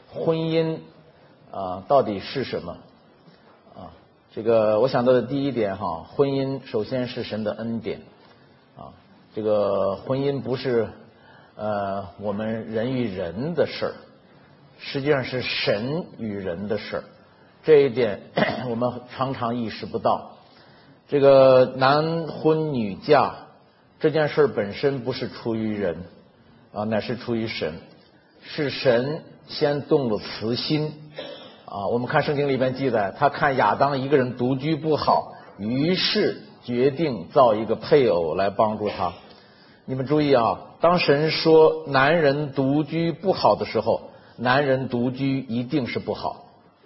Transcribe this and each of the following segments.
婚姻到底是什么啊？这个我想到的第一点哈，婚姻首先是神的恩典啊。这个婚姻不是我们人与人的事儿，实际上是神与人的事儿。这一点我们常常意识不到。这个男婚女嫁这件事本身不是出于人啊，乃是出于神，是神先动了慈心啊。我们看圣经里边记载，他看亚当一个人独居不好，于是决定造一个配偶来帮助他。你们注意啊，当神说男人独居不好的时候，男人独居一定是不好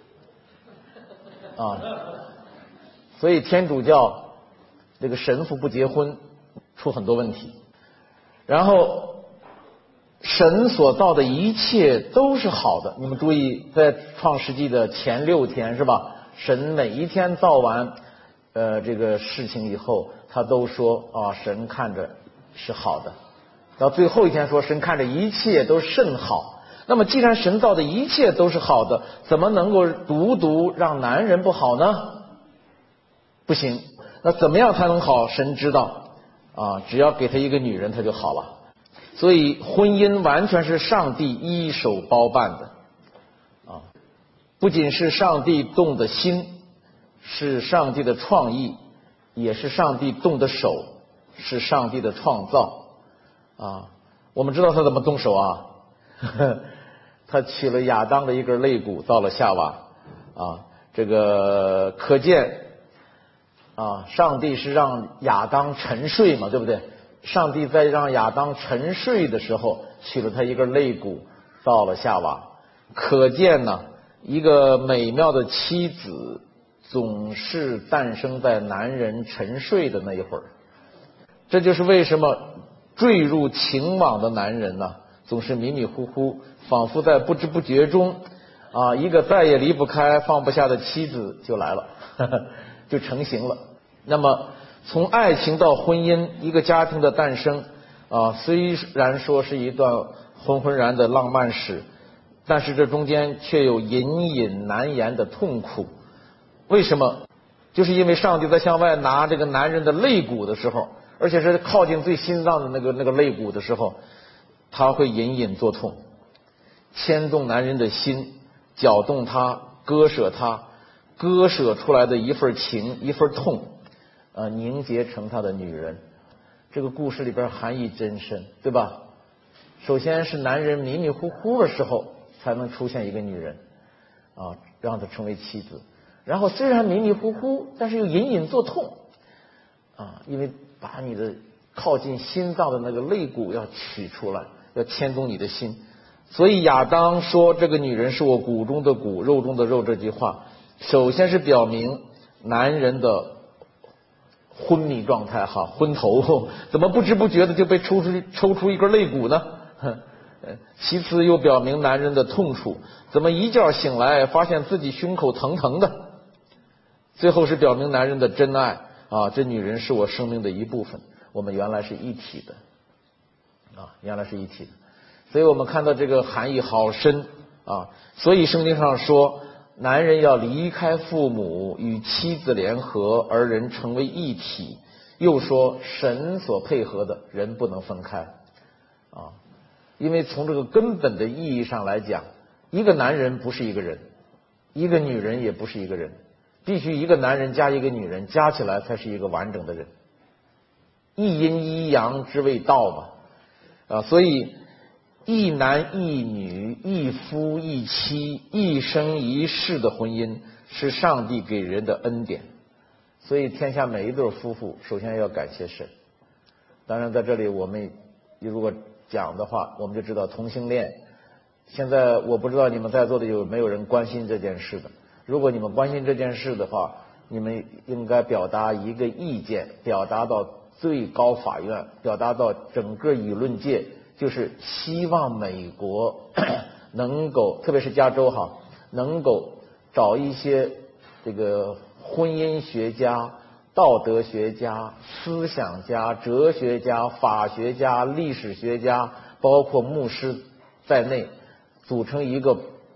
啊。所以天主教这个神父不结婚出很多问题。然后神所造的一切都是好的，你们注意，在创世纪的前6天是吧，神每一天造完这个事情以后，他都说啊，神看着是好的。到最后一天说，神看着一切都甚好。那么既然神造的一切都是好的，怎么能够独独让男人不好呢？不行。那怎么样才能好？神知道啊，只要给他一个女人他就好了。所以婚姻完全是上帝一手包办的啊，不仅是上帝动的心，是上帝的创意，也是上帝动的手，是上帝的创造啊。我们知道他怎么动手啊他取了亚当的一根肋骨造了夏娃啊，这个可见啊，上帝是让亚当沉睡嘛，对不对？上帝在让亚当沉睡的时候取了他一根肋骨造了夏娃。可见呢，一个美妙的妻子总是诞生在男人沉睡的那一会儿。这就是为什么坠入情网的男人呢，总是迷迷糊糊，仿佛在不知不觉中啊，一个再也离不开放不下的妻子就来了就成型了。那么从爱情到婚姻，一个家庭的诞生啊，虽然说是一段浑浑然的浪漫史，但是这中间却有隐隐难言的痛苦。为什么？就是因为上帝在向外拿这个男人的肋骨的时候，而且是靠近最心脏的那个肋骨的时候，他会隐隐作痛，牵动男人的心，搅动他，割舍他，割舍出来的一份情一份痛凝结成他的女人。这个故事里边含义真深，对吧？首先是男人迷迷糊糊的时候才能出现一个女人啊，让她成为妻子。然后虽然迷迷糊糊，但是又隐隐作痛啊，因为把你的靠近心脏的那个肋骨要取出来，要牵动你的心。所以亚当说这个女人是我骨中的骨，肉中的肉，这句话首先是表明男人的昏迷状态哈，昏头，怎么不知不觉的就被抽出一根肋骨呢？其次又表明男人的痛楚，怎么一觉醒来发现自己胸口疼疼的？最后是表明男人的真爱啊，这女人是我生命的一部分，我们原来是一体的啊，原来是一体的。所以我们看到这个含义好深啊。所以圣经上说，男人要离开父母，与妻子联合，而人成为一体。又说神所配合的人不能分开啊。因为从这个根本的意义上来讲，一个男人不是一个人，一个女人也不是一个人，必须一个男人加一个女人加起来才是一个完整的人。一阴一阳之谓道嘛啊，所以一男一女，一夫一妻，一生一世的婚姻是上帝给人的恩典。所以天下每一对夫妇首先要感谢神。当然在这里我们如果讲的话，我们就知道同性恋，现在我不知道你们在座的有没有人关心这件事的。如果你们关心这件事的话，你们应该表达一个意见，表达到最高法院，表达到整个舆论界，就是希望美国能够，特别是加州哈，能够找一些这个婚姻学家、道德学家、思想家、哲学家、法学家、历史学家，包括牧师在内，组成一个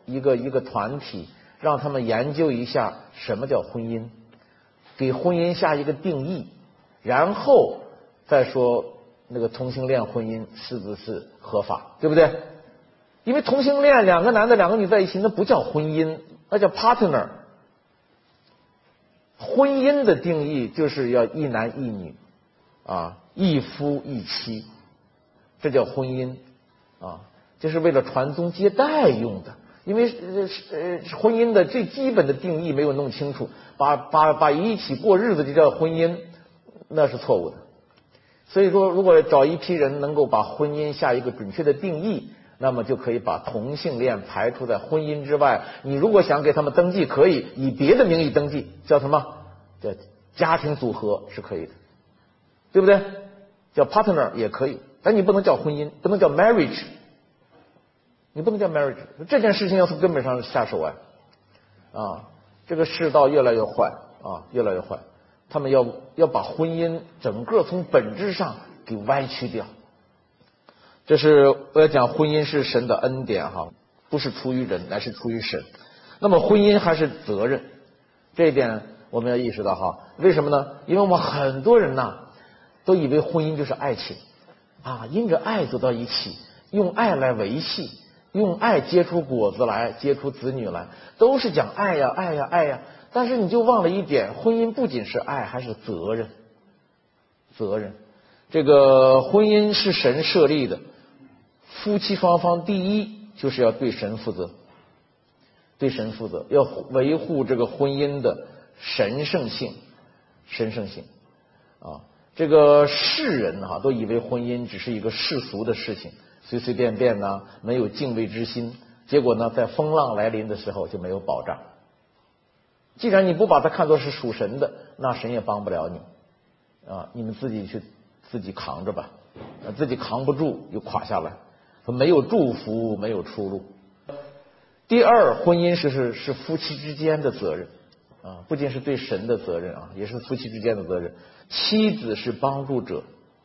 一个团体，让他们研究一下什么叫婚姻，给婚姻下一个定义，然后再说那个同性恋婚姻是不是合法，对不对？因为同性恋两个男的两个女在一起，那不叫婚姻，那叫 partner。婚姻的定义就是要一男一女啊，一夫一妻，这叫婚姻啊，这是为了传宗接代用的。因为婚姻的最基本的定义没有弄清楚，把一起过日子就叫婚姻，那是错误的。所以说，如果找一批人能够把婚姻下一个准确的定义，那么就可以把同性恋排除在婚姻之外。你如果想给他们登记，可以以别的名义登记，叫什么？叫家庭组合是可以的，对不对？叫 partner 也可以，但你不能叫婚姻，不能叫 marriage， 你不能叫 marriage。这件事情要从根本上下手这个世道越来越坏越来越坏。他们要把婚姻整个从本质上给歪曲掉。这是我要讲，婚姻是神的恩典不是出于人，乃是出于神。那么婚姻还是责任，这一点我们要意识到为什么呢？因为我们很多人都以为婚姻就是爱情因着爱走到一起，用爱来维系，用爱结出果子来，结出子女来，都是讲爱呀爱呀爱呀。但是你就忘了一点，婚姻不仅是爱，还是责任。责任，这个婚姻是神设立的，夫妻双方第一就是要对神负责，对神负责，要维护这个婚姻的神圣性。这个世人都以为婚姻只是一个世俗的事情，随随便便没有敬畏之心，结果在风浪来临的时候就没有保障。既然你不把它看作是属神的，那神也帮不了你你们自己扛着吧，自己扛不住就垮下来，没有祝福，没有出路。第二，婚姻是夫妻之间的责任不仅是对神的责任也是夫妻之间的责任。妻子是帮助者，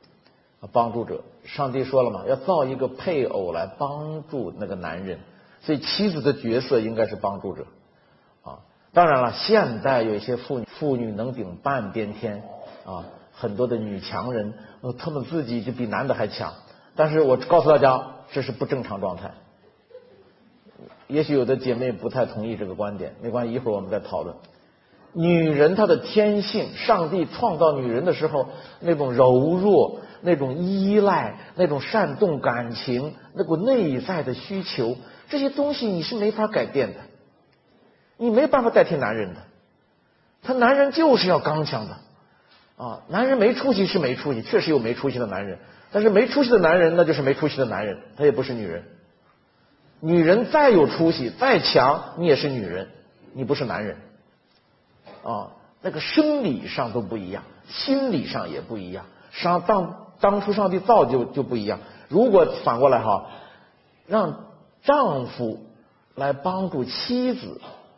上帝说了嘛，要造一个配偶来帮助那个男人，所以妻子的角色应该是帮助者当然了，现代有一些妇女能顶半边天很多的女强人她们自己就比男的还强，但是我告诉大家，这是不正常状态。也许有的姐妹不太同意这个观点，没关系，一会儿我们再讨论。女人她的天性，上帝创造女人的时候那种柔弱，那种依赖，那种煽动感情，那股内在的需求，这些东西你是没法改变的，你没办法代替男人的。男人就是要刚强的男人没出息是没出息，确实有没出息的男人，但是没出息的男人那就是没出息的男人，他也不是女人。女人再有出息再强，你也是女人，你不是男人那个生理上都不一样，心理上也不一样。当初上帝造就不一样。如果反过来让丈夫来帮助妻子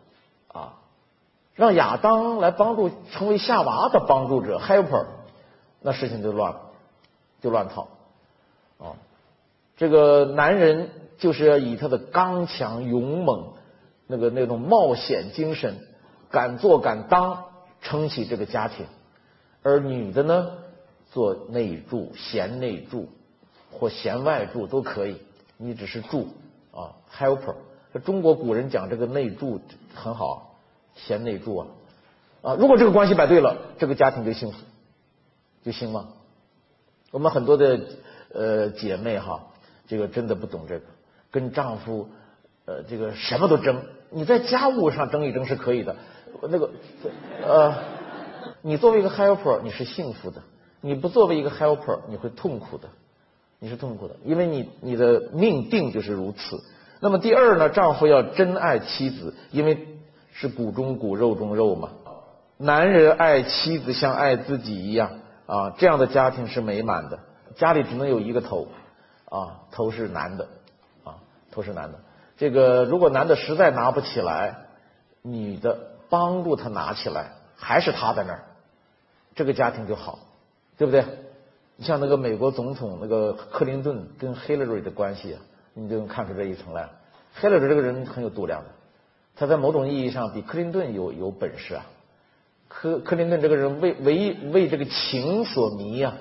让亚当来帮助成为夏娃的帮助者 helper， 那事情就乱套这个男人就是要以他的刚强勇猛那种冒险精神，敢做敢当，撑起这个家庭。而女的呢，做内助、贤内助或贤外助都可以，你只是助helper。中国古人讲这个内助很好，贤内助如果这个关系摆对了，这个家庭就幸福，就兴旺。我们很多的姐妹这个真的不懂这个，跟丈夫这个什么都争。你在家务上争一争是可以的，你作为一个 helper 你是幸福的，你不作为一个 helper 你会痛苦的，因为你的命定就是如此。那么第二呢，丈夫要真爱妻子，因为是骨中骨肉中肉嘛。男人爱妻子像爱自己一样这样的家庭是美满的。家里只能有一个头头是男的头是男的。这个如果男的实在拿不起来，女的帮助他拿起来，还是他在那儿，这个家庭就好，对不对？你像那个美国总统那个克林顿跟 Hillary 的关系你就能看出这一层来。 黑勒这个人很有度量的，他在某种意义上比克林顿有本事啊。克林顿这个人为这个情所迷呀，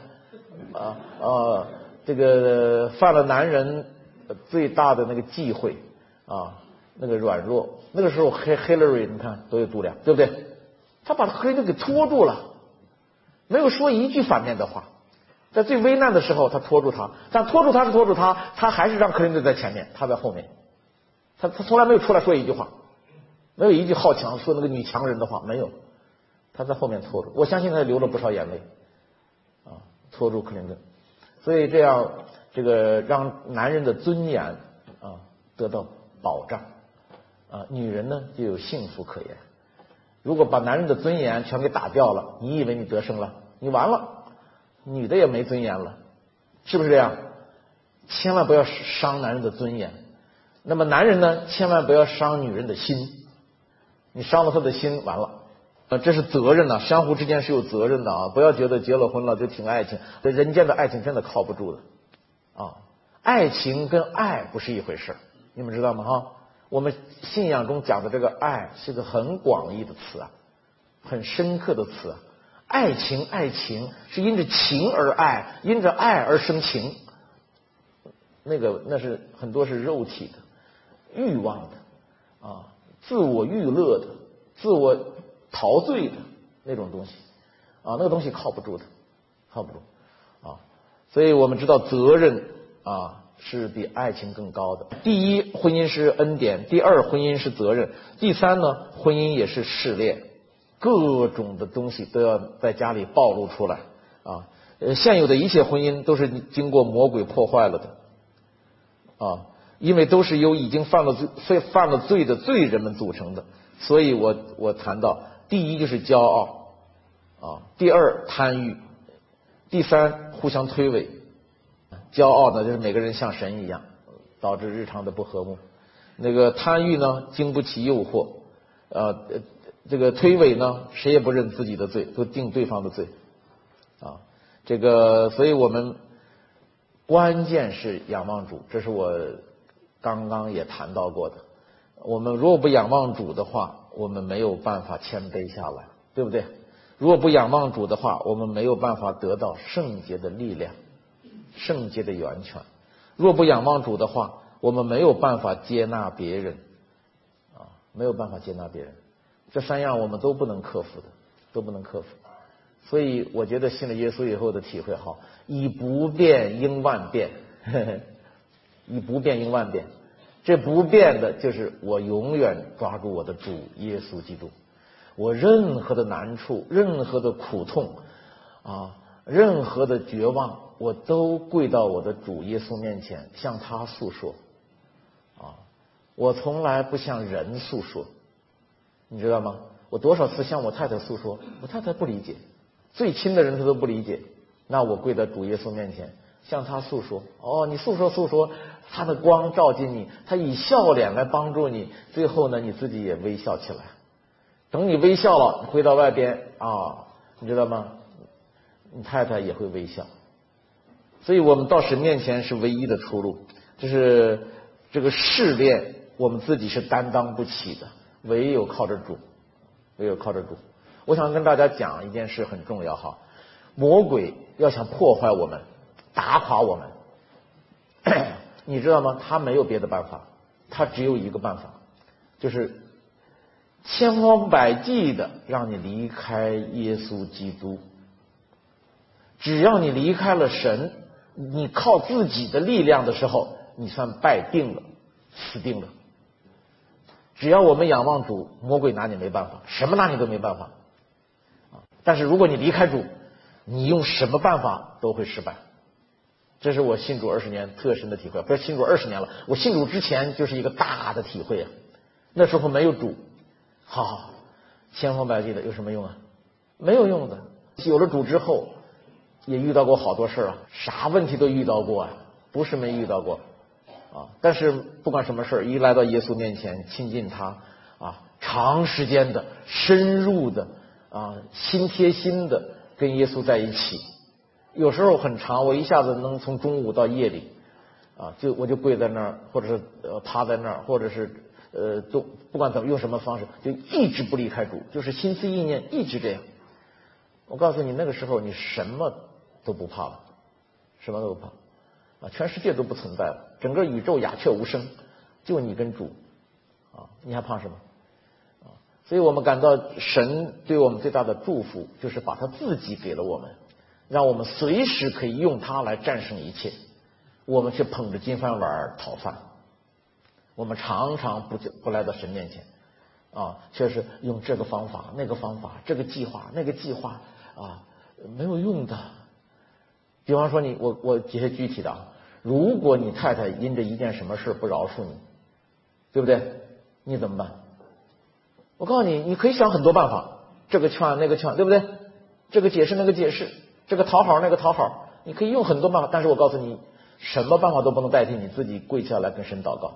这个犯了男人最大的那个忌讳啊，那个软弱。那个时候Hillary 你看多有度量，对不对？他把克林顿给拖住了，没有说一句反面的话。在最危难的时候，他拖住他，但拖住他是拖住他，他还是让克林顿在前面，他在后面。他从来没有出来说一句话，没有一句好强说那个女强人的话，没有。他在后面拖住，我相信他流了不少眼泪啊，拖住克林顿。所以这样这个让男人的尊严啊得到保障啊，女人呢就有幸福可言。如果把男人的尊严全给打掉了，你以为你得胜了？你完了，女的也没尊严了，是不是这样？千万不要伤男人的尊严。那么男人呢，千万不要伤女人的心，你伤了他的心，完了。这是责任呐，相互之间是有责任的啊！不要觉得结了婚了就挺爱情，人间的爱情真的靠不住的啊！爱情跟爱不是一回事，你们知道吗？哈，我们信仰中讲的这个爱是个很广义的词啊，很深刻的词啊。爱情是因着情而爱，因着爱而生情，那是很多是肉体的、欲望的啊，自我娱乐的、自我陶醉的那种东西啊，那个东西靠不住的，靠不住啊。所以我们知道责任啊是比爱情更高的。第一，婚姻是恩典；第二，婚姻是责任；第三呢，婚姻也是试炼，各种的东西都要在家里暴露出来啊。现有的一切婚姻都是经过魔鬼破坏了的啊，因为都是由已经犯了罪的罪人们组成的。所以我谈到。第一就是骄傲啊，第二贪欲，第三互相推诿。骄傲呢，就是每个人像神一样，导致日常的不和睦。那个贪欲呢，经不起诱惑。这个推诿呢，谁也不认自己的罪，都定对方的罪啊。这个，所以我们关键是仰望主，这是我刚刚也谈到过的。我们如果不仰望主的话，我们没有办法谦卑下来，对不对？如果不仰望主的话，我们没有办法得到圣洁的力量、圣洁的源泉。若不仰望主的话，我们没有办法接纳别人啊，没有办法接纳别人。这三样我们都不能克服的，都不能克服。所以我觉得信了耶稣以后的体会好，以不变应万变，以不变应万变。这不变的就是我永远抓住我的主耶稣基督，我任何的难处、任何的苦痛啊、任何的绝望，我都跪到我的主耶稣面前，向他诉说啊。我从来不向人诉说，你知道吗？我多少次向我太太诉说，我太太不理解，最亲的人她都不理解，那我跪在主耶稣面前向他诉说。哦，你诉说，他的光照进你，他以笑脸来帮助你，最后呢，你自己也微笑起来。等你微笑了，回到外边啊，你知道吗？你太太也会微笑。所以我们到神面前是唯一的出路，就是这个试炼，我们自己是担当不起的，唯有靠着主，唯有靠着主。我想跟大家讲一件事很重要哈，魔鬼要想破坏我们、打垮我们，你知道吗？他没有别的办法，他只有一个办法，就是千方百计的让你离开耶稣基督。只要你离开了神，你靠自己的力量的时候，你算败定了，死定了。只要我们仰望主，魔鬼拿你没办法，什么拿你都没办法啊！但是如果你离开主，你用什么办法都会失败。这是我信主20年特深的体会，不是信主20年了，我信主之前就是一个大的体会啊。那时候没有主，好，千方百计的有什么用啊？没有用的。有了主之后，也遇到过好多事啊，啥问题都遇到过啊，不是没遇到过啊。但是不管什么事一来到耶稣面前，亲近他啊，长时间的、深入的啊、心贴心的跟耶稣在一起。有时候很长，我一下子能从中午到夜里我就跪在那儿，或者是趴在那儿，或者是不管怎么用什么方式，就一直不离开主，就是心思意念一直这样。我告诉你，那个时候你什么都不怕了，什么都不怕全世界都不存在了，整个宇宙鸦雀无声，就你跟主你还怕什么所以我们感到神对我们最大的祝福，就是把他自己给了我们，让我们随时可以用它来战胜一切。我们却捧着金饭碗讨饭，我们常常不来到神面前却是用这个方法那个方法，这个计划那个计划没有用的。比方说我举些具体的如果你太太因着一件什么事不饶恕你，对不对？你怎么办？我告诉你，你可以想很多办法，这个劝那个劝，对不对？这个解释那个解释，这个讨好那个讨好，你可以用很多办法，但是我告诉你，什么办法都不能代替你自己跪下来跟神祷告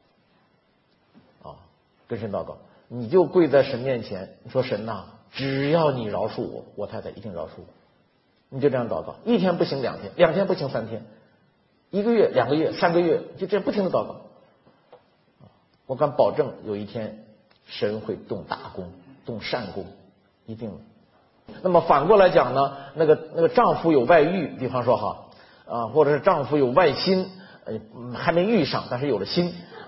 跟神祷告。你就跪在神面前，你说神呐，只要你饶恕我，我太太一定饶恕我。你就这样祷告，一天不行2天，2天不行3天，1个月2个月3个月，就这样不停的祷告。我敢保证有一天神会动大功，动善功，一定的。那么反过来讲呢，那个丈夫有外遇，比方说或者是丈夫有外心，还没遇上，但是有了心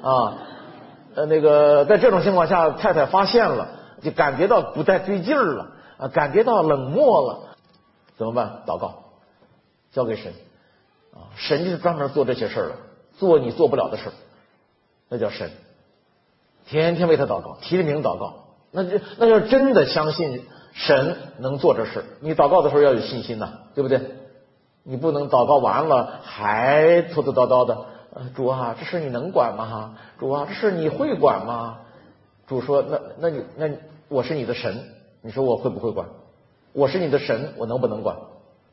在这种情况下，太太发现了，就感觉到不太对劲儿了感觉到冷漠了，怎么办？祷告，交给神神就是专门做这些事儿的，做你做不了的事儿，那叫神。天天为他祷告，提着名祷告，那要真的相信神能做这事，你祷告的时候要有信心呐，对不对？你不能祷告完了还拖拖叨叨的，主这事你能管吗？主这事你会管吗？主说那我是你的神，你说我会不会管？我是你的神，我能不能管？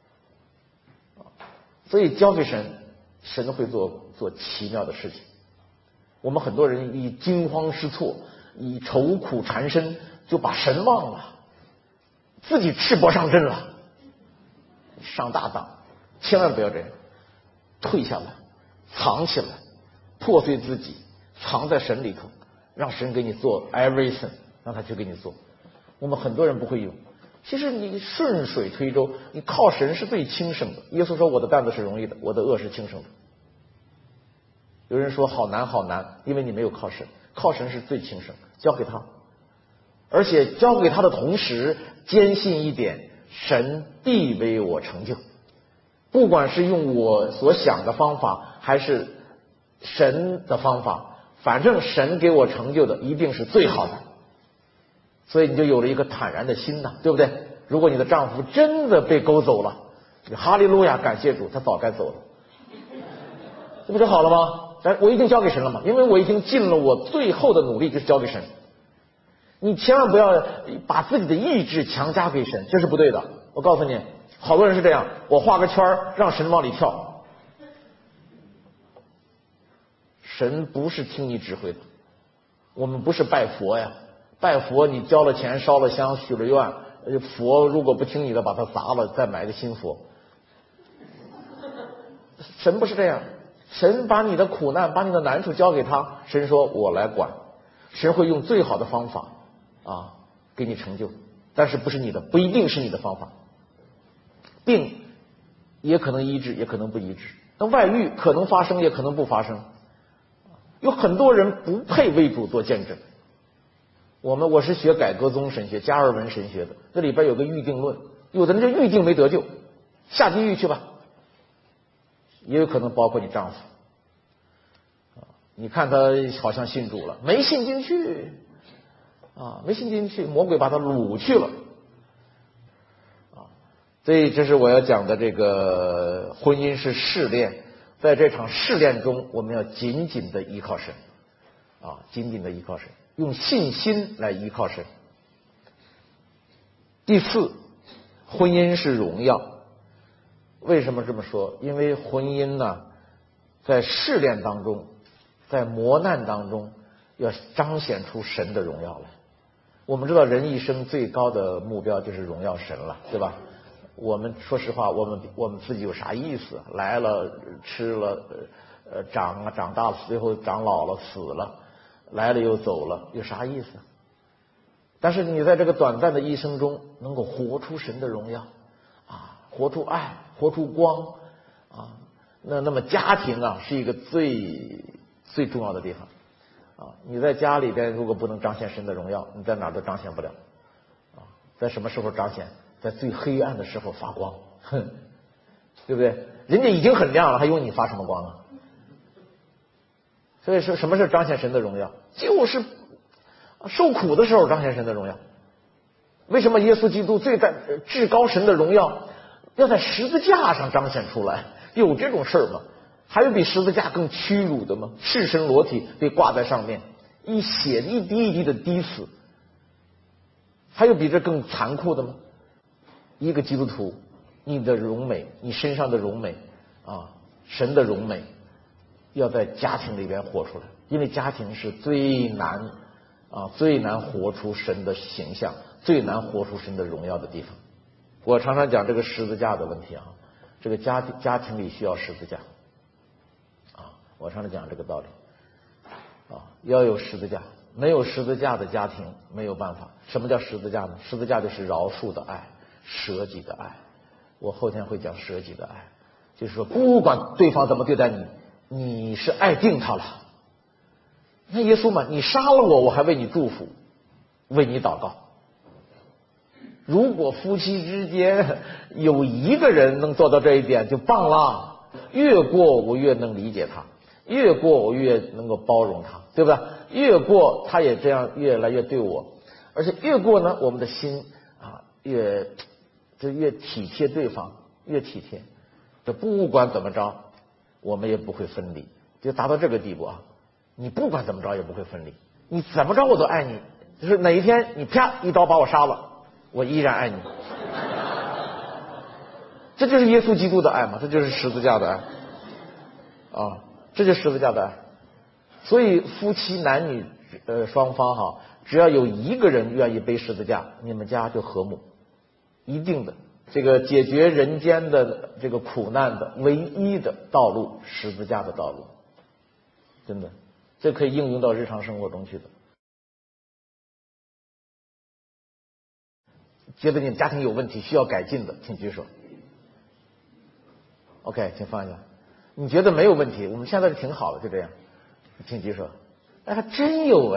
所以交给神，神会做奇妙的事情。我们很多人以惊慌失措，以愁苦缠身，就把神忘了，自己赤膊上阵了，上大当。千万不要这样，退下来，藏起来，破碎自己，藏在神里头，让神给你做 everything， 让他去给你做。我们很多人不会用，其实你顺水推舟，你靠神是最轻省的。耶稣说我的担子是容易的，我的恶是轻省的。有人说好难好难，因为你没有靠神，靠神是最轻省，交给他，而且交给他的同时坚信一点，神必为我成就。不管是用我所想的方法还是神的方法，反正神给我成就的一定是最好的。所以你就有了一个坦然的心对不对？如果你的丈夫真的被勾走了，哈利路亚，感谢主，他早该走了，这不就好了吗？我已经交给神了嘛，因为我已经尽了我最后的努力，就是交给神。你千万不要把自己的意志强加给神，这是不对的。我告诉你，好多人是这样，我画个圈让神往里跳。神不是听你指挥的，我们不是拜佛呀，拜佛你交了钱烧了香许了愿，佛如果不听你的把它砸了，再买个新佛。神不是这样，神把你的苦难把你的难处交给他，神说我来管，神会用最好的方法给你成就，但是不是你的，不一定是你的方法。病也可能医治，也可能不医治，那外遇可能发生也可能不发生。有很多人不配为主做见证。我是学改革宗神学加尔文神学的，这里边有个预定论，有的人就预定没得救，下地狱去吧，也有可能包括你丈夫。你看他好像信主了，没信进去没信进去，魔鬼把他掳去了所以这是我要讲的，这个婚姻是试炼，在这场试炼中，我们要紧紧的依靠神紧紧的依靠神，用信心来依靠神。第四，婚姻是荣耀。为什么这么说？因为婚姻呢，在试炼当中，在磨难当中，要彰显出神的荣耀来。我们知道人一生最高的目标就是荣耀神了，对吧？我们说实话，我们自己有啥意思？来了吃了长大了，最后长老了，死了，来了又走了，有啥意思？但是你在这个短暂的一生中，能够活出神的荣耀，活出爱，活出光，那么家庭是一个最重要的地方。你在家里边如果不能彰显神的荣耀，你在哪儿都彰显不了。在什么时候彰显？在最黑暗的时候发光，对不对？人家已经很亮了，还用你发什么光啊？所以说，什么是彰显神的荣耀？就是受苦的时候彰显神的荣耀。为什么耶稣基督至高神的荣耀要在十字架上彰显出来？有这种事儿吗？还有比十字架更屈辱的吗？赤身裸体被挂在上面，血一滴一滴的滴死，还有比这更残酷的吗？一个基督徒，你的荣美，你身上的荣美神的荣美，要在家庭里边活出来，因为家庭是最难活出神的形象，最难活出神的荣耀的地方。我常常讲这个十字架的问题这个家庭里需要十字架我常常讲这个道理要有十字架，没有十字架的家庭没有办法。什么叫十字架呢？十字架就是饶恕的爱，舍己的爱。我后天会讲舍己的爱，就是说不管对方怎么对待你，你是爱定他了。那耶稣嘛，你杀了我还为你祝福，为你祷告。如果夫妻之间有一个人能做到这一点就棒了，越过我越能理解他，越过我越能够包容他，对吧？越过他也这样越来越对我，而且越过呢，我们的心越体贴对方，越体贴。这不管怎么着，我们也不会分离，就达到这个地步你不管怎么着也不会分离，你怎么着我都爱你，就是哪一天你啪一刀把我杀了，我依然爱你。这就是耶稣基督的爱嘛，这就是十字架的爱这就是十字架的爱。所以夫妻男女双方只要有一个人愿意背十字架，你们家就和睦，一定的。这个解决人间的这个苦难的唯一的道路，十字架的道路，真的，这可以应用到日常生活中去的。觉得你们家庭有问题需要改进的，请举手。OK， 请放下。你觉得没有问题，我们现在是挺好的，就这样，请举手。还真有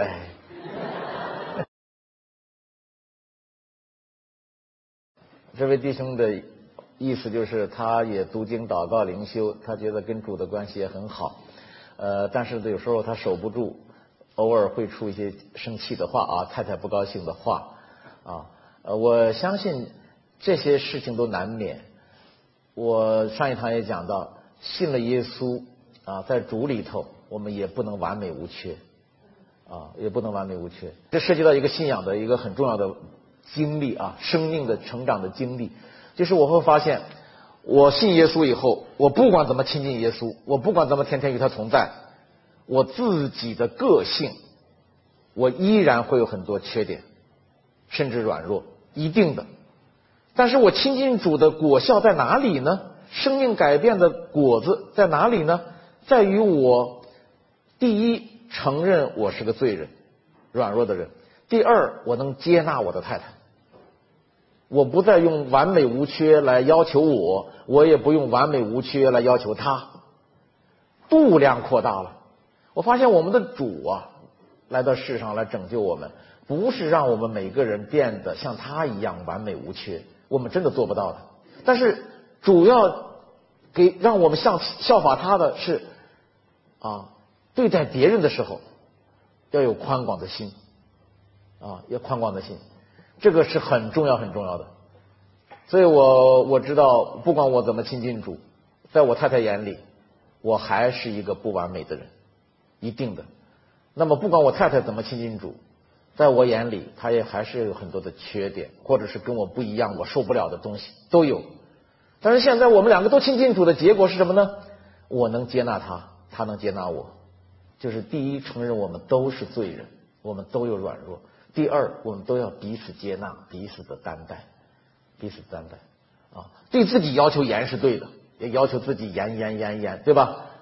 这位弟兄的意思就是他也读经祷告灵修，他觉得跟主的关系也很好，但是有时候他守不住，偶尔会出一些生气的话太太不高兴的话我相信这些事情都难免。我上一堂也讲到，信了耶稣在主里头我们也不能完美无缺也不能完美无缺。这涉及到一个信仰的一个很重要的经历生命的成长的经历，就是我会发现，我信耶稣以后，我不管怎么亲近耶稣，我不管怎么天天与他同在，我自己的个性，我依然会有很多缺点，甚至软弱，一定的。但是我亲近主的果效在哪里呢？生命改变的果子在哪里呢？在于我第一承认我是个罪人，软弱的人；第二，我能接纳我的太太。我不再用完美无缺来要求我也不用完美无缺来要求他，度量扩大了。我发现我们的主来到世上来拯救我们，不是让我们每个人变得像他一样完美无缺，我们真的做不到的。但是主要让我们效法他的是对待别人的时候要有宽广的心要宽广的心，这个是很重要很重要的。所以我知道，不管我怎么亲近主，在我太太眼里我还是一个不完美的人，一定的。那么不管我太太怎么亲近主，在我眼里她也还是有很多的缺点，或者是跟我不一样我受不了的东西都有。但是现在我们两个都亲近主的结果是什么呢？我能接纳她，她能接纳我。就是第一，承认我们都是罪人，我们都有软弱；第二，我们都要彼此接纳，彼此的担待，彼此担待对自己要求严是对的，也要求自己严，对吧？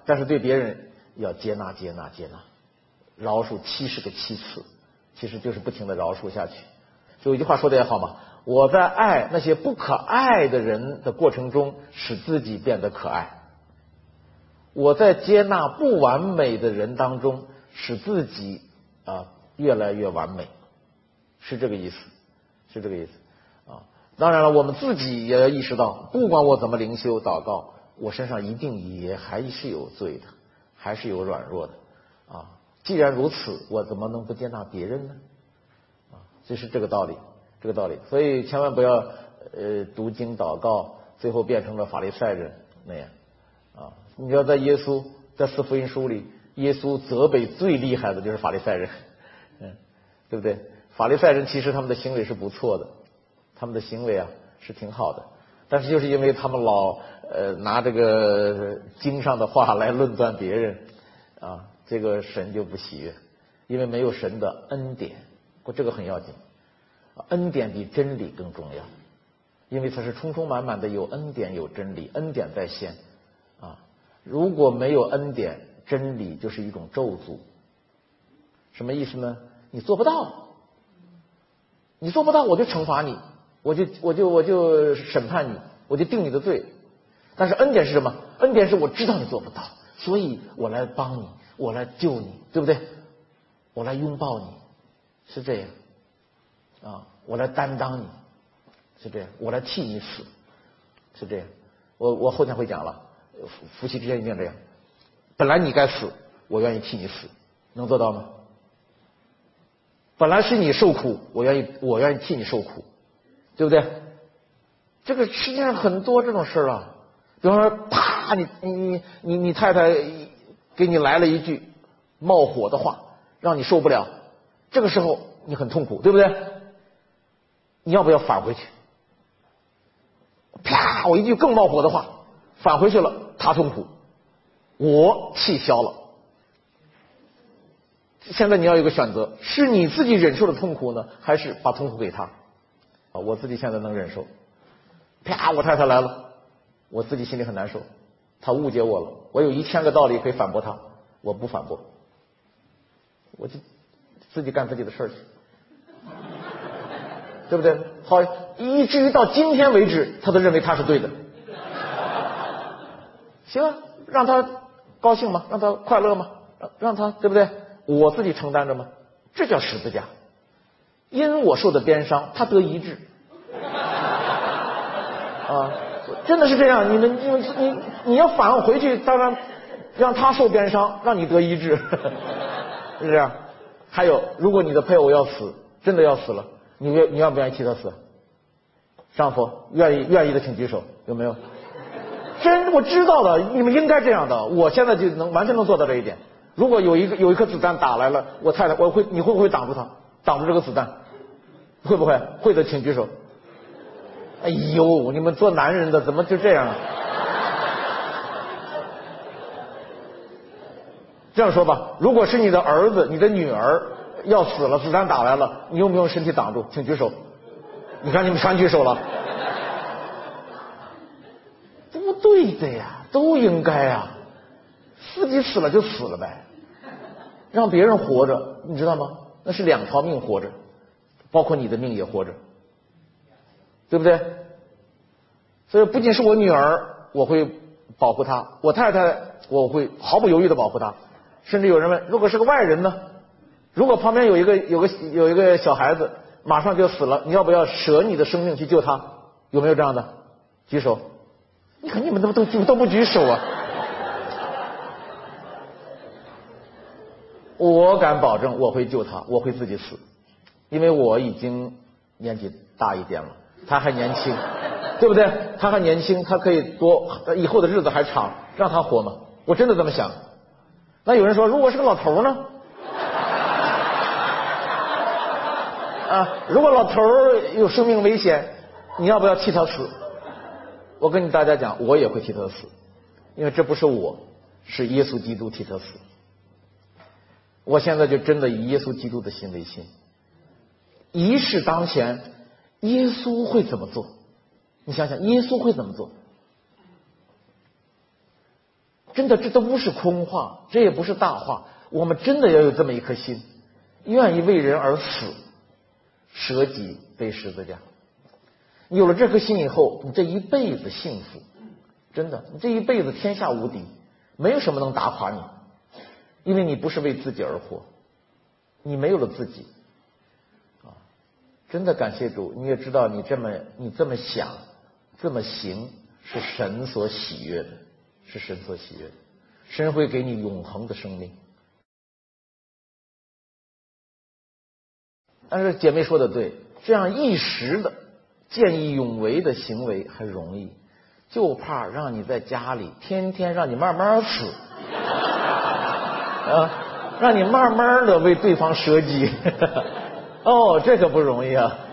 但是对别人要接纳，饶恕70个7次，其实就是不停的饶恕下去。就有一句话说的也好嘛，我在爱那些不可爱的人的过程中，使自己变得可爱；我在接纳不完美的人当中，使自己越来越完美，是这个意思，当然了，我们自己也要意识到，不管我怎么灵修祷告，我身上一定也还是有罪的，还是有软弱的既然如此，我怎么能不接纳别人呢？这是这个道理。所以千万不要读经祷告，最后变成了法利赛人那样你要在四福音书里，耶稣责备最厉害的就是法利赛人，对不对？法利赛人其实他们的行为是不错的，他们的行为是挺好的，但是就是因为他们老拿这个经上的话来论断别人这个神就不喜悦，因为没有神的恩典，这个很要紧。恩典比真理更重要，因为它是充充满满的有恩典有真理，恩典在先如果没有恩典，真理就是一种咒诅。什么意思呢？你做不到，我就惩罚你，我就审判你，我就定你的罪。但是恩典是什么？恩典是我知道你做不到，所以我来帮你，我来救你，对不对？我来拥抱你，是这样我来担当你，是这样，我来替你死，是这样。我后天会讲了，夫妻之间一定这样。本来你该死，我愿意替你死，能做到吗？本来是你受苦，我愿意替你受苦，对不对？这个世界上很多这种事啊，比方说，啪，你太太给你来了一句冒火的话，让你受不了，这个时候你很痛苦，对不对？你要不要返回去？啪，我一句更冒火的话返回去了，他痛苦，我气消了。现在你要有个选择，是你自己忍受的痛苦呢，还是把痛苦给他？我自己现在能忍受。啪，我太太来了，我自己心里很难受，他误解我了，我有1000个道理可以反驳他，我不反驳，我就自己干自己的事儿去，对不对？好，以至于到今天为止，他都认为他是对的。行让他高兴吗？让他快乐吗？让他，对不对？我自己承担着吗？这叫十字架。因我受的鞭伤，他得医治。真的是这样。你要反回去，当然让他受鞭伤，让你得医治，是这样。还有，如果你的配偶要死，真的要死了，你愿不愿意替他死？丈夫愿意的请举手，有没有？我知道的，你们应该这样的。我现在就完全能做到这一点。如果有一颗子弹打来了，我太太你会不会挡住它？挡住这个子弹？会不会？会的请举手。哎呦，你们做男人的怎么就这样？这样说吧，如果是你的儿子、你的女儿要死了，子弹打来了，你用不用身体挡住？请举手。你看你们全举手了。不对的呀，都应该自己死了就死了呗，让别人活着，你知道吗？那是2条命活着，包括你的命也活着，对不对？所以不仅是我女儿，我会保护她，我太太我会毫不犹豫的保护她。甚至有人问，如果是个外人呢？如果旁边有一个小孩子马上就死了，你要不要舍你的生命去救他？有没有这样的？举手。你看你们都不举手啊！我敢保证我会救他，我会自己死，因为我已经年纪大一点了，他还年轻，对不对？他还年轻，他可以以后的日子还长，让他活嘛。我真的这么想。那有人说，如果是个老头呢？如果老头有生命危险，你要不要替他死？我跟大家讲，我也会替他死，因为这不是我，是耶稣基督替他死。我现在就真的以耶稣基督的心为心。一事当前，耶稣会怎么做？你想想，耶稣会怎么做？ 真的这都不是空话，这也不是大话，我们真的要有这么一颗心，愿意为人而死，舍己背十字架。你有了这颗心以后，你这一辈子幸福，真的，你这一辈子天下无敌，没有什么能打垮你，因为你不是为自己而活，你没有了自己啊！真的感谢主，你也知道你这么想，这么行，是神所喜悦的，是神所喜悦的，神会给你永恒的生命。但是姐妹说的对，这样一时的见义勇为的行为还容易，就怕让你在家里天天让你慢慢死啊，让你慢慢的为对方舍己哦，这可不容易啊。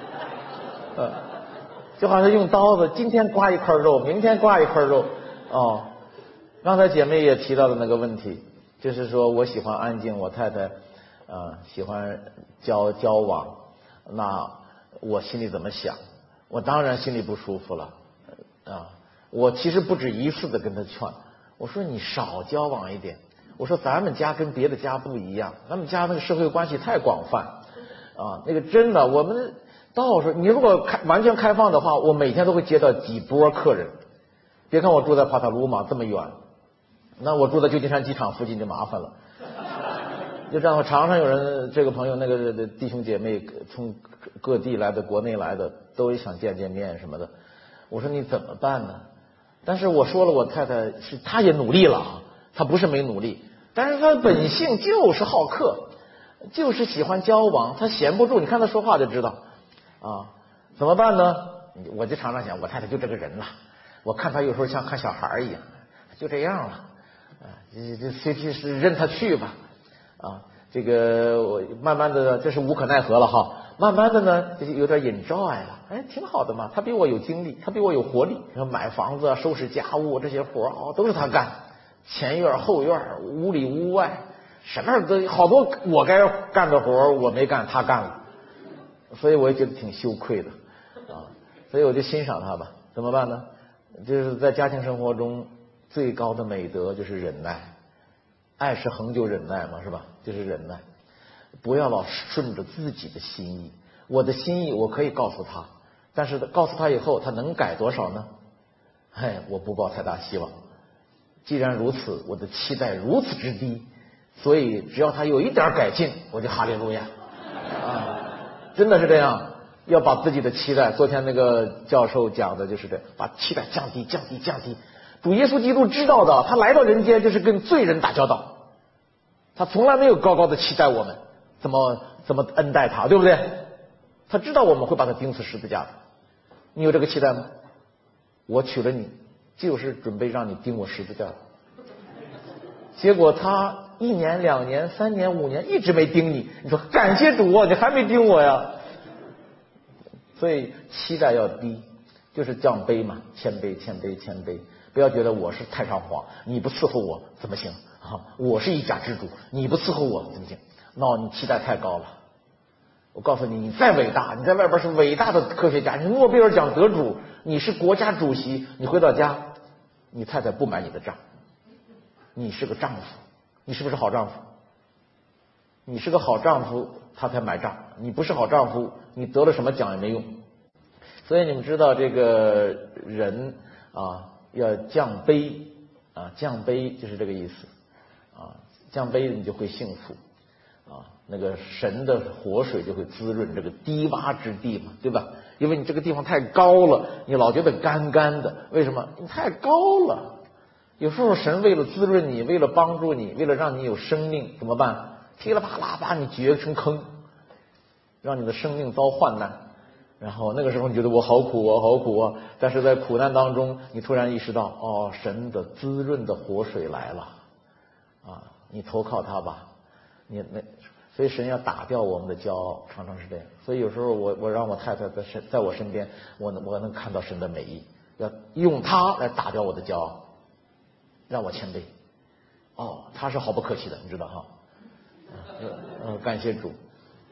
就好像用刀子，今天刮一块肉，明天刮一块肉。哦，刚才姐妹也提到的那个问题，就是说我喜欢安静，我太太喜欢交往，那我心里怎么想？我当然心里不舒服了啊！我其实不止一次的跟她劝，我说你少交往一点。我说咱们家跟别的家不一样，咱们家那个社会关系太广泛啊，那个真的我们。到时候你如果完全开放的话，我每天都会接到几波客人。别看我住在帕塔卢马这么远，那我住在旧金山机场附近就麻烦了。就这样，常常有人这个朋友那个弟兄姐妹从各地来的、国内来的，都想见面什么的。我说你怎么办呢？但是我说了，我太太是她也努力了，她不是没努力，但是她的本性就是好客，就是喜欢交往，她闲不住。你看她说话就知道。啊，怎么办呢？我就常常想，我太太就这个人了。我看她有时候像看小孩一样，就这样了。这随即是任她去吧。啊，这个我慢慢的，这是无可奈何了哈。慢慢的呢，就有点enjoy了。哎，挺好的嘛。她比我有精力，她比我有活力。买房子、收拾家务这些活都是她干。前院后院、屋里屋外，什么都好多我该干的活我没干，她干了。所以我也觉得挺羞愧的啊，所以我就欣赏他吧。怎么办呢？就是在家庭生活中最高的美德就是忍耐，爱是恒久忍耐嘛，是吧？就是忍耐，不要老顺着自己的心意。我的心意我可以告诉他，但是告诉他以后他能改多少呢？我不抱太大希望。既然如此，我的期待如此之低，所以只要他有一点改进，我就哈利路亚啊。真的是这样，要把自己的期待，昨天那个教授讲的就是这，把期待降低。主耶稣基督知道的，他来到人间就是跟罪人打交道，他从来没有高高的期待我们怎么恩待他，对不对？他知道我们会把他钉死十字架的。你有这个期待吗？我娶了你，就是准备让你钉我十字架的。结果他1年、2年、3年、5年一直没盯你，你说感谢主啊，你还没盯我呀？所以期待要低，就是降卑嘛，谦卑，不要觉得我是太上皇，你不伺候我怎么行啊？我是一家之主，你不伺候我怎么行？你期待太高了。我告诉你，你再伟大，你在外边是伟大的科学家，你诺贝尔奖得主，你是国家主席，你回到家，你太太不买你的账。你是个丈夫，你是不是好丈夫？你是个好丈夫，他才买账。你不是好丈夫，你得了什么奖也没用。所以你们知道这个人啊，要降卑啊，降卑就是这个意思啊，降卑你就会幸福啊。那个神的活水就会滋润这个低洼之地嘛，对吧？因为你这个地方太高了，你老觉得干干的，为什么？你太高了。有时候神为了滋润你，为了帮助你，为了让你有生命，怎么办？噼里啪啦把你掘成坑，让你的生命遭患难。然后那个时候你觉得我好苦啊，好苦啊！但是在苦难当中，你突然意识到，神的滋润的活水来了啊！你投靠他吧，所以神要打掉我们的骄傲，常常是这样。所以有时候我让我太太在我身边，我能看到神的美意，要用它来打掉我的骄傲。让我谦卑，他是毫不客气的，你知道哈？感谢主。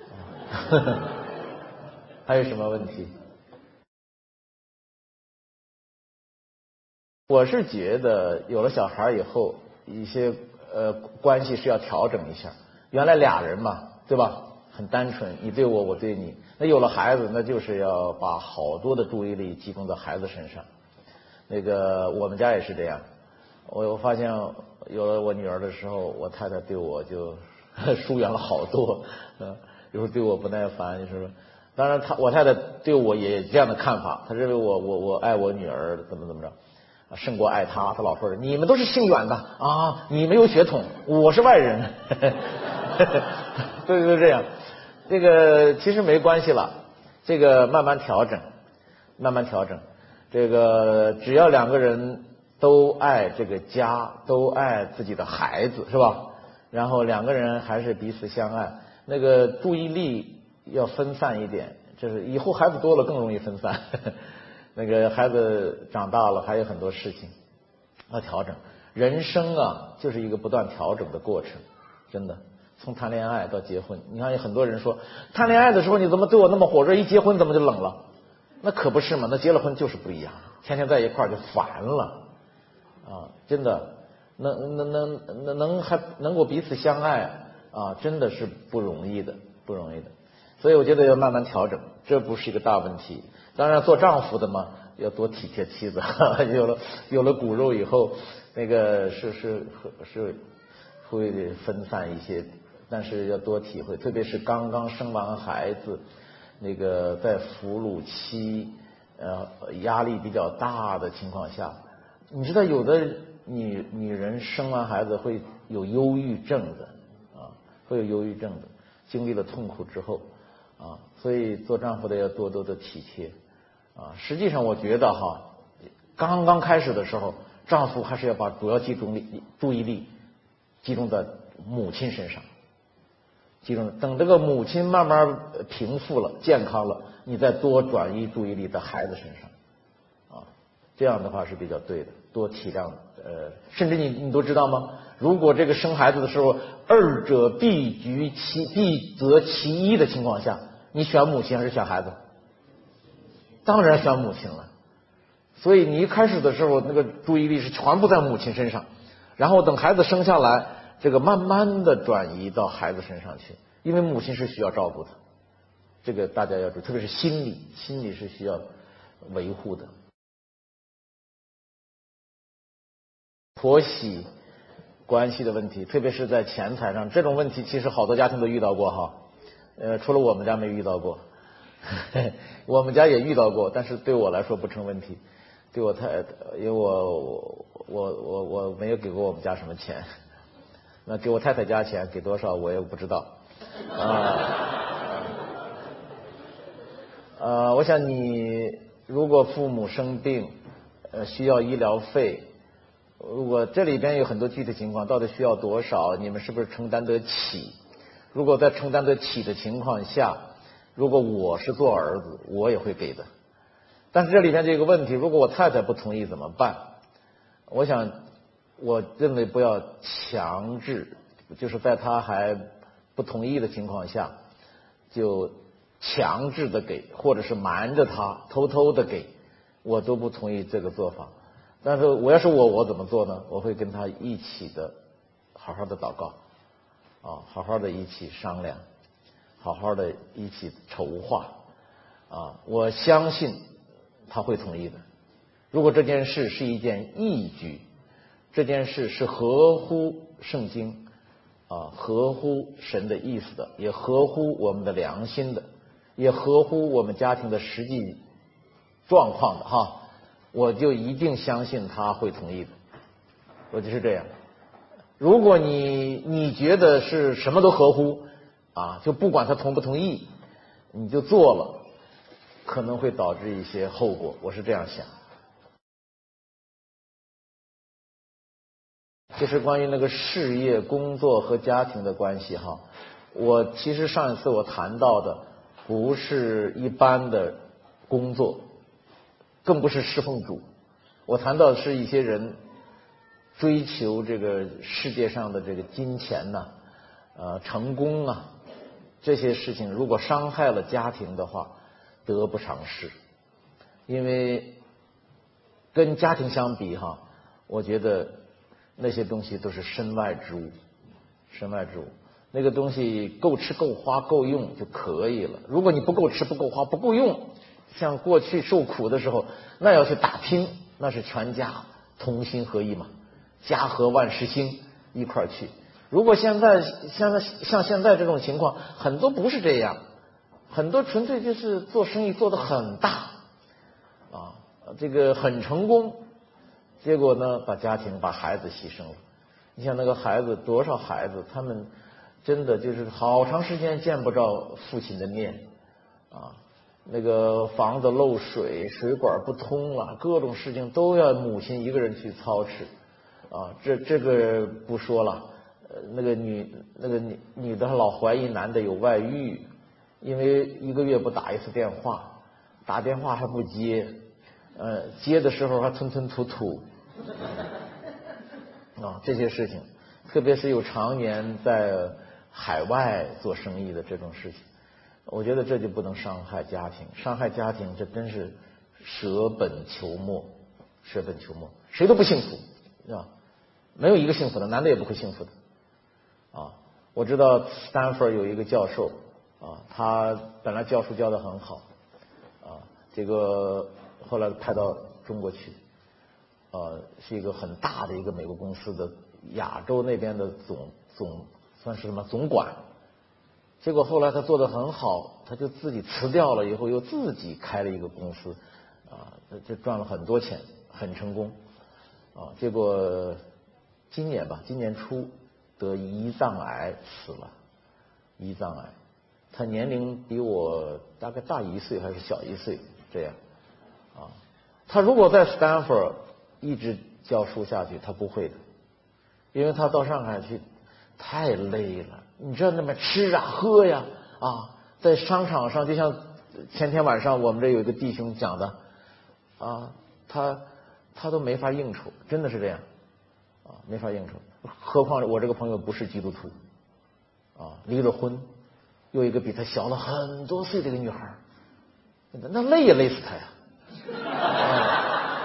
还有什么问题？我是觉得有了小孩以后， 一些关系是要调整一下。原来俩人嘛，对吧？很单纯，你对我，我对你。那有了孩子，那就是要把好多的注意力集中到孩子身上。那个我们家也是这样。我发现有了我女儿的时候，我太太对我就疏远了好多，有时候对我不耐烦，就是当然我太太对我也这样的看法，她认为我爱我女儿怎么着，胜过爱她。她老说你们都是姓远的啊，你没有血统，我是外人，对，这样。这个其实没关系了，这个慢慢调整，慢慢调整。这个只要两个人都爱这个家，都爱自己的孩子，是吧？然后两个人还是彼此相爱，那个注意力要分散一点，就是以后孩子多了更容易分散。那个孩子长大了还有很多事情要调整。人生啊，就是一个不断调整的过程，真的。从谈恋爱到结婚，你看有很多人说，谈恋爱的时候你怎么对我那么火热，一结婚怎么就冷了？那可不是嘛，那结了婚就是不一样，天天在一块儿就烦了啊！真的，还能够彼此相爱啊，真的是不容易的，不容易的。所以我觉得要慢慢调整，这不是一个大问题。当然，做丈夫的嘛，要多体贴妻子。有了骨肉以后，那个是会分散一些，但是要多体会，特别是刚刚生完孩子，那个在哺乳期，压力比较大的情况下，你知道有的女人生完孩子会有忧郁症的啊，会有忧郁症的，经历了痛苦之后啊，所以做丈夫的要多多的体贴啊。实际上我觉得哈，刚刚开始的时候，丈夫还是要把主要注意力集中在母亲身上，等这个母亲慢慢平复了、健康了，你再多转移注意力到孩子身上，啊，这样的话是比较对的，多体谅。甚至你都知道吗？如果这个生孩子的时候，二者必择其一的情况下，你选母亲还是选孩子？当然选母亲了。所以你一开始的时候，那个注意力是全部在母亲身上。然后等孩子生下来，这个慢慢的转移到孩子身上去，因为母亲是需要照顾的，这个大家要注意，特别是心理是需要维护的。婆媳关系的问题，特别是在钱财上，这种问题其实好多家庭都遇到过哈，除了我们家没遇到过，我们家也遇到过，但是对我来说不成问题。对我因为我没有给过我们家什么钱，那给我太太家钱给多少我也不知道我想你如果父母生病需要医疗费，如果这里边有很多具体情况，到底需要多少，你们是不是承担得起？如果在承担得起的情况下，如果我是做儿子，我也会给的。但是这里面这个问题，如果我太太不同意怎么办？我认为不要强制，就是在她还不同意的情况下，就强制的给，或者是瞒着她偷偷的给，我都不同意这个做法。但是我要是我怎么做呢？我会跟她一起的好好的祷告啊，好好的一起商量，好好的一起筹划啊，我相信他会同意的。如果这件事是一件义举，这件事是合乎圣经啊，合乎神的意思的，也合乎我们的良心的，也合乎我们家庭的实际状况的哈，我就一定相信他会同意的。我就是这样。如果你觉得是什么都合乎啊，就不管他同不同意，你就做了，可能会导致一些后果，我是这样想。就是关于那个事业、工作和家庭的关系哈，我其实上一次我谈到的不是一般的工作，更不是侍奉主，我谈到的是一些人追求这个世界上的这个金钱呐、成功啊，这些事情如果伤害了家庭的话，得不偿失。因为跟家庭相比哈，我觉得那些东西都是身外之物，身外之物。那个东西够吃够花够用就可以了。如果你不够吃不够花不够用，像过去受苦的时候，那要去打拼，那是全家同心合意嘛，家和万事兴，一块儿去。如果现在像现在这种情况，很多不是这样，很多纯粹就是做生意做得很大啊，这个很成功，结果呢把家庭把孩子牺牲了。你像那个孩子，多少孩子他们真的就是好长时间见不着父亲的面啊，那个房子漏水，水管不通了，各种事情都要母亲一个人去操持啊。这个不说了，那个女的老怀疑男的有外遇，因为1个月不打一次电话，打电话还不接，接的时候还吞吞吐吐啊，这些事情，特别是有常年在海外做生意的这种事情，我觉得这就不能伤害家庭，伤害家庭这真是舍本求末，舍本求末，谁都不幸福，是吧？没有一个幸福的，男的也不会幸福的啊。我知道斯坦福有一个教授啊，他本来教书教得很好啊，这个后来派到中国去，是一个很大的一个美国公司的亚洲那边的总算是什么总管。结果后来他做得很好，他就自己辞掉了，以后又自己开了一个公司啊，就赚了很多钱，很成功啊。结果今年初得胰脏癌死了，胰脏癌。他年龄比我大概大1岁还是小1岁这样啊。他如果在斯坦福一直教书下去，他不会的，因为他到上海去太累了。你知道那么吃啊喝呀啊，在商场上，就像前天晚上我们这有一个弟兄讲的啊，他都没法应酬，真的是这样啊，没法应酬。何况我这个朋友不是基督徒啊，离了婚，又一个比他小了很多岁的一个女孩，那累也累死他呀。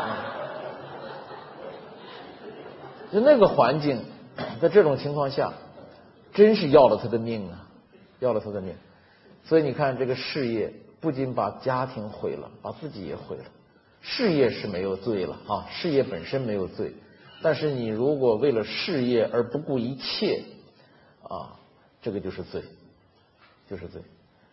就那个环境，在这种情况下，真是要了他的命啊，要了他的命。所以你看，这个事业不仅把家庭毁了，把自己也毁了。事业是没有罪了啊，事业本身没有罪，但是你如果为了事业而不顾一切啊，这个就是罪，就是罪。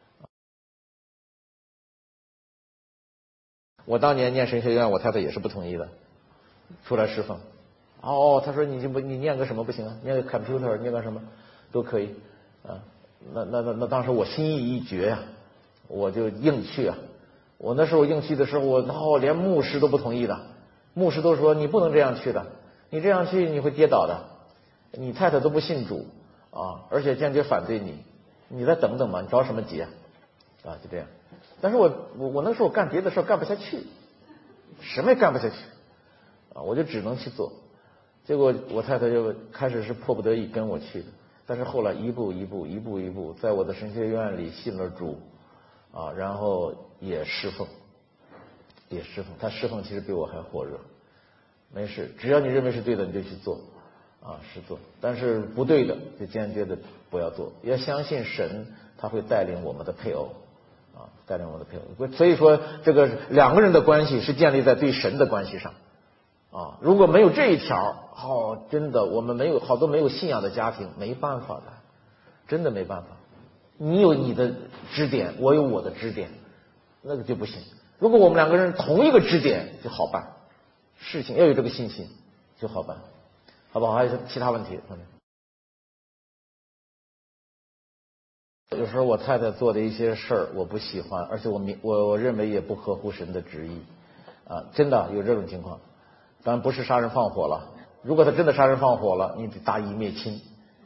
我当年念神学院，我太太也是不同意的，出来侍奉。他说你念个什么不行啊？念个 computer， 念个什么都可以啊。那当时我心意一决呀，我就硬去啊。我那时候硬去的时候，我连牧师都不同意的，牧师都说你不能这样去的，你这样去你会跌倒的。你太太都不信主啊，而且坚决反对你，你再等等吧，你着什么急啊？就这样。但是我那时候干别的事干不下去，什么也干不下去啊，我就只能去做。结果我太太就开始是迫不得已跟我去的，但是后来一步一步，在我的神学院里信了主啊，然后也侍奉。他侍奉其实比我还火热，没事，只要你认为是对的，你就去做啊，是做。但是不对的，就坚决的不要做。要相信神，他会带领我们的配偶啊，带领我们的配偶。所以说，这个2个人的关系是建立在对神的关系上。如果没有这一条，真的我们好多没有信仰的家庭没办法的，真的没办法。你有你的支点，我有我的支点，那个就不行。如果我们2个人同一个支点就好办，事情要有这个信心就好办，好不好？还有其他问题？有时候我太太做的一些事儿我不喜欢，而且我认为也不合乎神的旨意啊，真的有这种情况。当然不是杀人放火了，如果他真的杀人放火了，你得大义灭亲，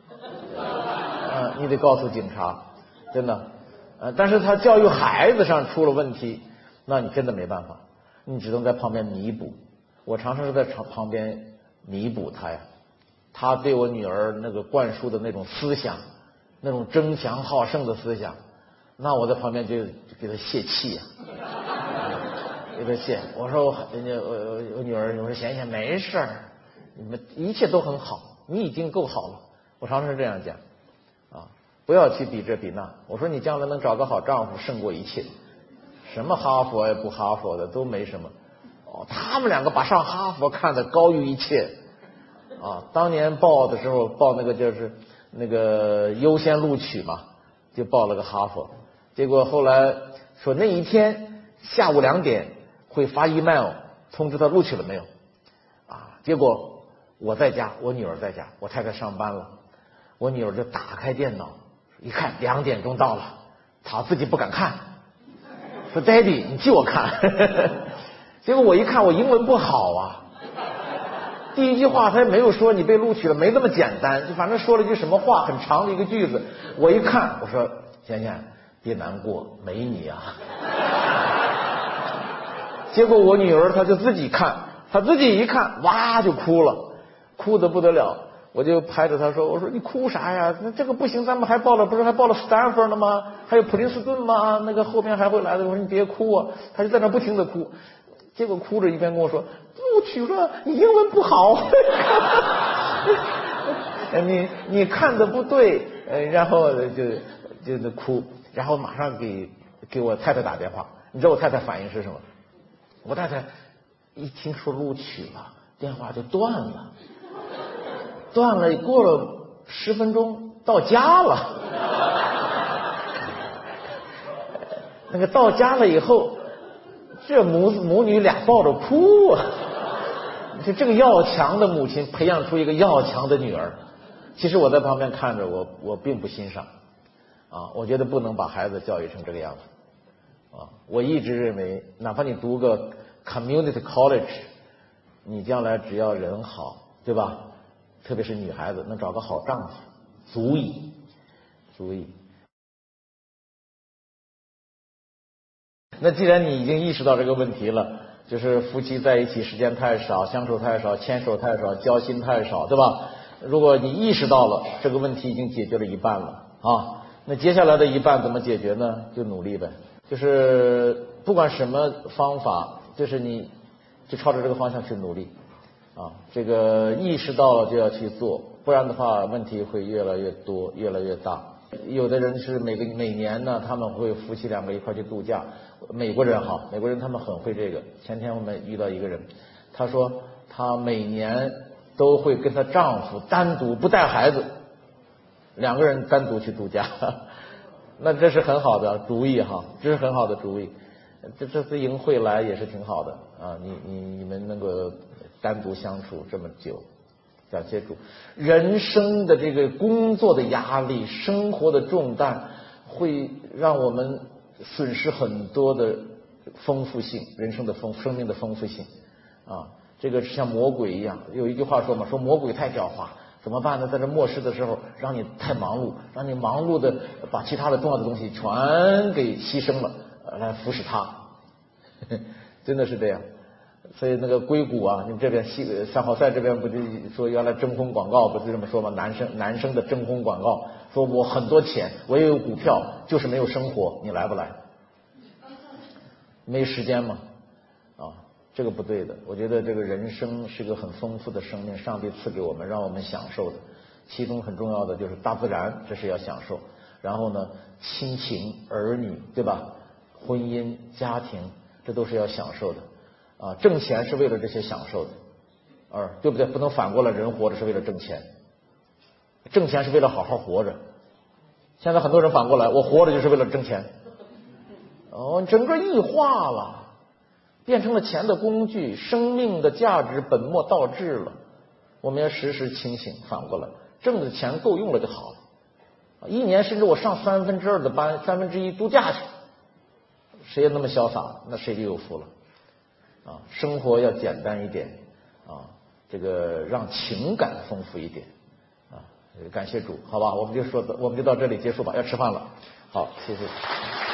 你得告诉警察，真的。但是他教育孩子上出了问题，那你真的没办法，你只能在旁边弥补。我常常是在旁边弥补他呀，他对我女儿那个灌输的那种思想，那种争强好胜的思想，那我在旁边就给他泄气呀。给他谢，我说我女儿，我说贤贤没事儿， 你们一切都很好，你已经够好了。我常常是这样讲啊，不要去比这比那。我说你将来能找个好丈夫胜过一切，什么哈佛也不哈佛的都没什么。哦，他们两个把上哈佛看得高于一切啊。当年报的时候报那个就是那个优先录取嘛，就报了个哈佛。结果后来说那一天下午2点会发 email 通知他录取了没有啊？结果我在家，我女儿在家，我太太上班了，我女儿就打开电脑一看2点钟到了，她自己不敢看，说 Daddy 你替我看。结果我一看我英文不好啊，第一句话他也没有说你被录取了，没这么简单，就反正说了句什么话很长的一个句子。我一看我说贤贤别难过，没你啊。结果我女儿她就自己看，她自己一看哇就哭了，哭得不得了。我就拍着她说，我说你哭啥呀，那这个不行，咱们还报了，不是还报了斯坦福呢吗？还有普林斯顿吗？那个后面还会来的。我说你别哭啊。她就在那不停地哭，结果哭着一边跟我说录取了，你英文不好。你看的不对，然后就哭，然后马上给我太太打电话。你知道我太太反应是什么？我太太一听说录取了，电话就断了，过了10分钟到家了。那个到家了以后，这母女俩抱着哭啊。就这个要强的母亲培养出一个要强的女儿。其实我在旁边看着，我并不欣赏啊，我觉得不能把孩子教育成这个样子啊。我一直认为，哪怕你读个 community college， 你将来只要人好，对吧？特别是女孩子能找个好丈夫，足矣。那既然你已经意识到这个问题了，就是夫妻在一起时间太少，相处太少，牵手太少，交心太少，对吧？如果你意识到了这个问题已经解决了一半了啊，那接下来的一半怎么解决呢？就努力呗，就是不管什么方法，就是你就朝着这个方向去努力啊。这个意识到了就要去做，不然的话问题会越来越多，越来越大。有的人是每年呢，他们会夫妻2个一块去度假。美国人他们很会这个。前天我们遇到一个人，她说她每年都会跟她丈夫单独不带孩子，2个人单独去度假。那这是很好的主意哈，这是很好的主意。这次营会来也是挺好的啊，你们能够单独相处这么久，感谢主。人生的这个工作的压力，生活的重担，会让我们损失很多的丰富性，人生的生命的丰富性啊。这个像魔鬼一样，有一句话说嘛，说魔鬼太狡猾，怎么办呢？在这末世的时候，让你太忙碌，让你忙碌的把其他的重要的东西全给牺牲了，来服侍他。真的是这样。所以那个硅谷啊，你们这边三好赛这边不就说原来征婚广告不是这么说吗？男生的征婚广告说我很多钱，我也有股票，就是没有生活，你来不来？没时间吗？啊，这个不对的。我觉得这个人生是个很丰富的生命，上帝赐给我们，让我们享受的。其中很重要的就是大自然，这是要享受。然后呢，亲情、儿女，对吧？婚姻、家庭，这都是要享受的。啊，挣钱是为了这些享受的，对不对？不能反过来，人活着是为了挣钱，挣钱是为了好好活着。现在很多人反过来，我活着就是为了挣钱。整个异化了，变成了钱的工具，生命的价值本末倒置了。我们要时时清醒，反过来，挣的钱够用了就好了。一年甚至我上2/3的班，1/3度假去，谁也那么潇洒，那谁就有福了。啊，生活要简单一点啊，这个让情感丰富一点啊。感谢主，好吧，我们就到这里结束吧，要吃饭了。好，谢谢。